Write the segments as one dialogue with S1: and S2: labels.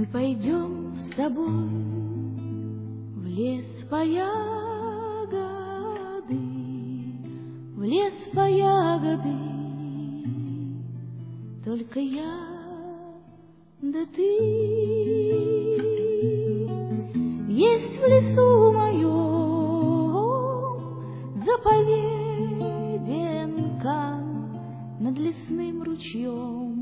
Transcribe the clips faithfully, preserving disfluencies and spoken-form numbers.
S1: пойдем с тобой в лес по ягоды, в лес по ягоды, только я да ты. Есть в лесу моем заповеден кан над лесным ручьем.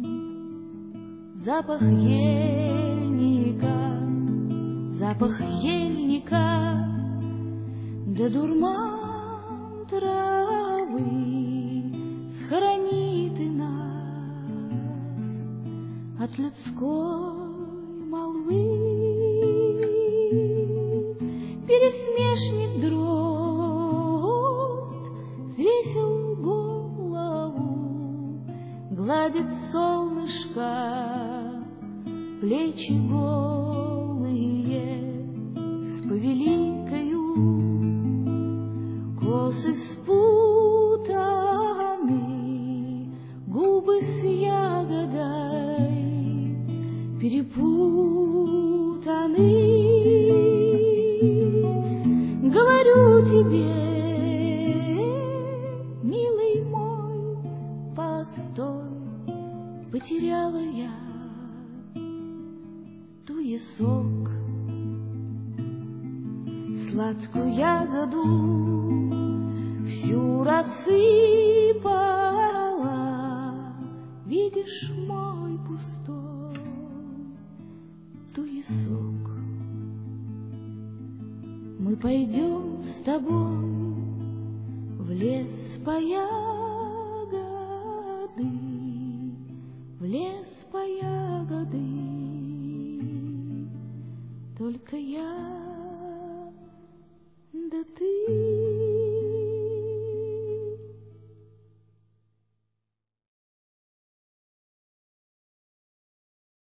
S1: Запах ельника, запах ельника, да дурман травы схоронит и нас от людской молвы. Пересмешник дрозд свесил голову, гладит солнышко плечи голые с повеликою, косы спутаны, губы с ягодой перепутаны. Говорю тебе, милый мой, постой, потеряла я туесок, сладкую ягоду всю рассыпала. Видишь мой пустой туесок. Мы пойдем с тобой в лес по ягоды, в лес по ягоды, только я